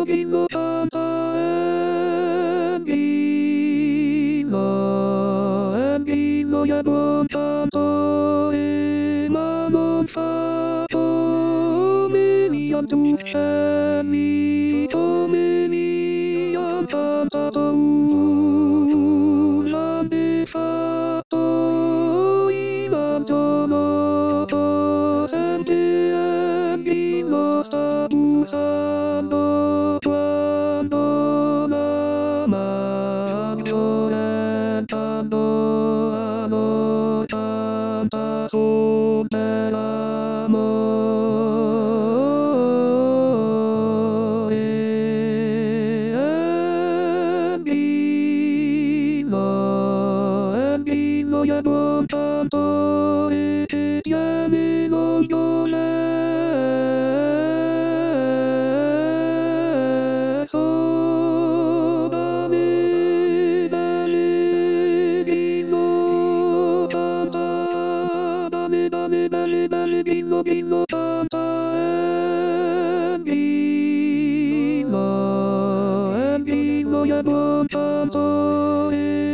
gino canta Gino jadło czato I mamon sato Milion tuszeni To milion canta to Żadny sato I mam to no to Sędy Gino sta busando Cuando la mano cantando Canta sobre el amor en vino llevo tanto y que tiene los goles dame, dale, vino canta dale, vino canta en vino llevo tanto